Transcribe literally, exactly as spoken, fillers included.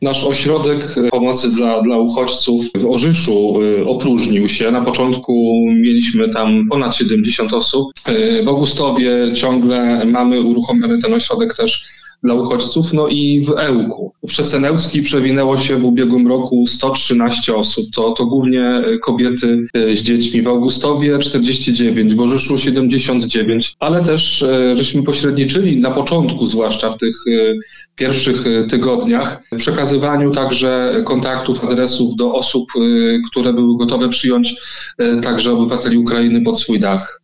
Nasz ośrodek pomocy dla, dla uchodźców w Orzyszu opróżnił się. Na początku mieliśmy tam ponad siedemdziesiąt osób. W Augustowie ciągle mamy uruchomiony ten ośrodek też dla uchodźców, no i w Ełku. W Przesenełcki przewinęło się w ubiegłym roku sto trzynaście osób. To, to głównie kobiety z dziećmi. W Augustowie czterdzieści dziewięć, w Orzyszu siedemdziesiąt dziewięć, ale też żeśmy pośredniczyli na początku, zwłaszcza w tych pierwszych tygodniach, w przekazywaniu także kontaktów, adresów do osób, które były gotowe przyjąć także obywateli Ukrainy pod swój dach.